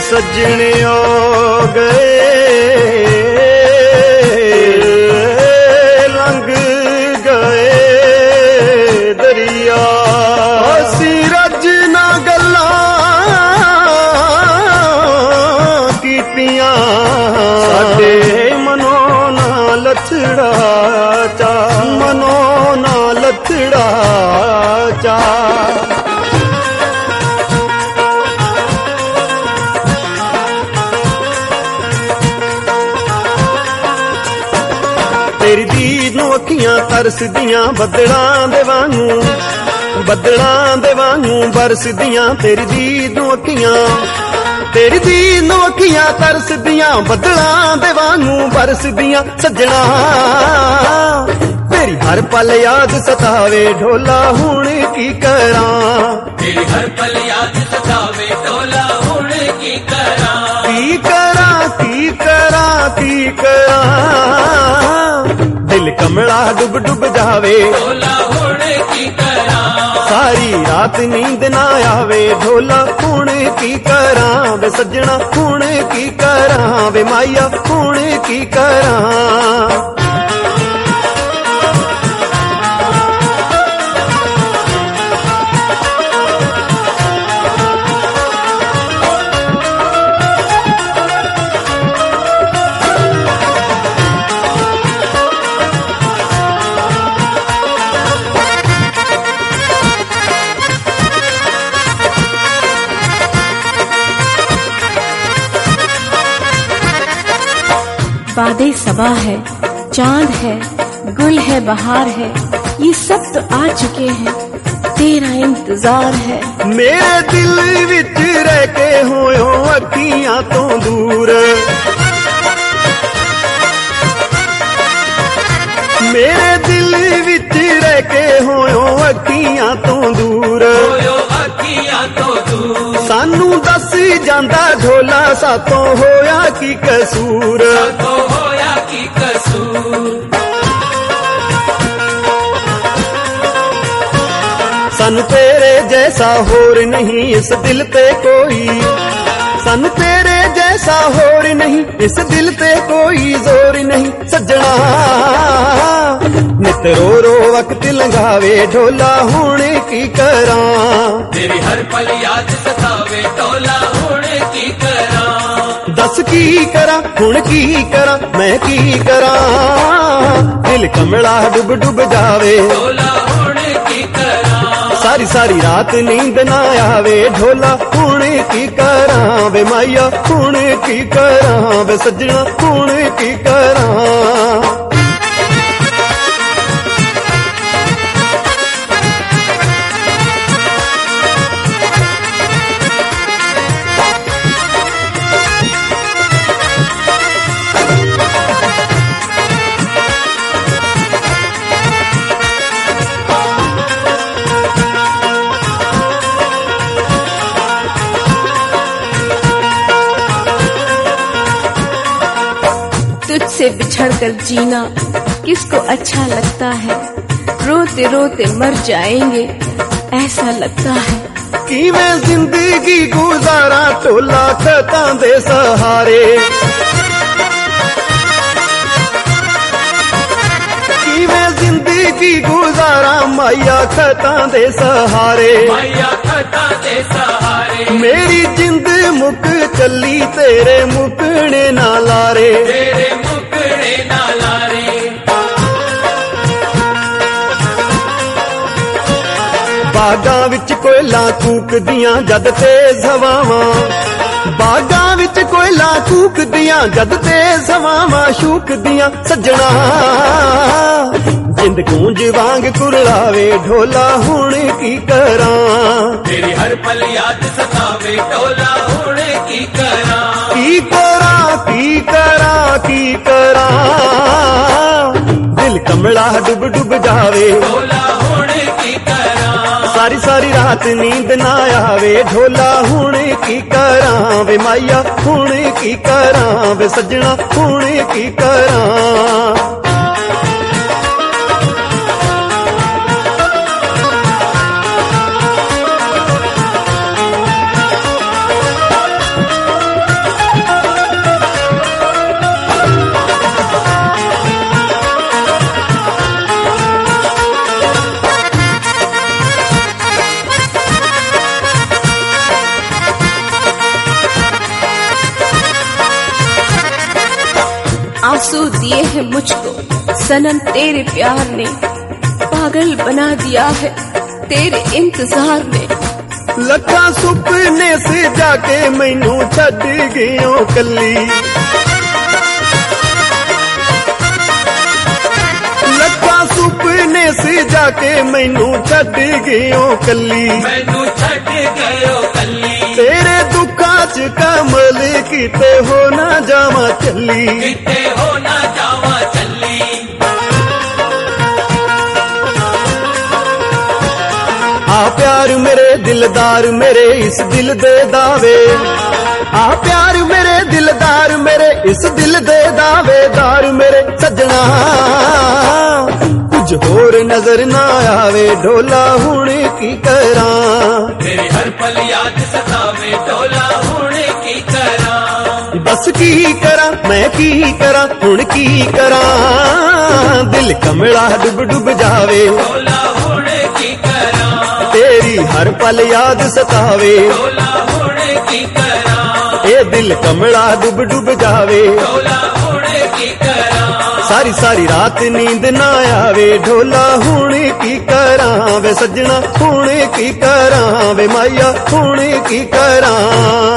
सजने हो गए लंघ गए दरिया असी रज ना गल्लां कीतियां साडे मनों ना लथड़ा चा मनों ना लथड़ा चा तेरी दीद नूं अखियां तरसदियां बदलां दे वांगू बरसदियां तेरी दीद नूं अखियां तरसदियां बदलां दे वांगू बरसदियां सजना तेरी हर पल याद सतावे ढोला हुण की करां तेरी हर पल याद सतावे ढोला हुण की करां की करां दिल कमला डुब डुब जावे ढोला हुण की करां सारी रात नींद ना आवे ढोला हुण की करां वे सजना हुण की करां वे माया हुण की करां बादे सबा है चांद है गुल है बहार है ये सब तो आ चुके हैं तेरा इंतजार है मेरे दिल विच रह के होयो अखियां तो दूर मेरे दिल विच रह के होयो अखियां तो दूर सानू दस जांदा ढोला सातों होया की कसूर सानू तेरे जैसा होर नहीं इस दिल पे कोई सानू तेरे जैसा होर नहीं इस दिल पे कोई जोर नहीं सजना नित रो रो वक्त लंघावे ढोला हुण की करां तेरी हर पल याद सतावे ढोला हुण की करां दस की करा हुण की करा मैं की करां दिल कमला डुब डुब जावे ढोला हुण की करां सारी सारी रात नींद ना आवे ढोला हुण की करां वे माया हुण की करां वे सजना हुण की करां तुझसे बिछड़कर जीना किसको अच्छा लगता है रोते रोते मर जाएंगे ऐसा लगता है कि मैं जिंदगी गुजारा ढोला खतां दे सहारे कि मैं जिंदगी गुजारा माया खतां दे सहारे मेरी जिंद मुक चली तेरे मुकने ना लारे बागां विच कोयला कूकदियां जद तेज हवावां बागां विच कोयला कूकदियां जद तेज हवावां शूकदियां सजना जिंद गूंज वांग कुरलावे ढोला हुण की करां तेरी हर पल याद सतावे ढोला हुण की करां की करां की करां की करां दिल कमला डुब डुब जावे ढोला हुण की करां सारी सारी रात नींद ना आवे ढोला हुण की करां वे माया हुण की करां वे सजना हुण की करां आंसू दिए हैं मुझको सनम तेरे प्यार ने, पागल बना दिया है तेरे इंतजार ने। लखा सुपने से जाके मैनू छड्ड गयो कली, लखा सुपने से जाके मैनू छड्ड गयो कली, मैनू छड्ड गयो कली। तेरे दुखा च कमल किते हो ना जावा चली, किते हो ना जावा चली। आ प्यार मेरे दिलदार मेरे इस दिल दे दावे, आ प्यार मेरे दिलदार मेरे इस दिल दे दावेदार मेरे सजना। कुछ होर नजर ना आवे ढोला हुण की करा, तेरी हर पल याद सतावे ढोला हुण की करा। बस की करा मैं की करा हुण की करा, दिल कमला डुब डुब जावे ढोला हुण की करा। तेरी हर पल याद सतावे ढोला हुण की करा। ए दिल कमला डुब डुब जावे ढोला हुण की करा। सारी सारी रात नींद ना आवे ढोला हुण की करा वे सजना हुण की करा वे माया हुण की करा।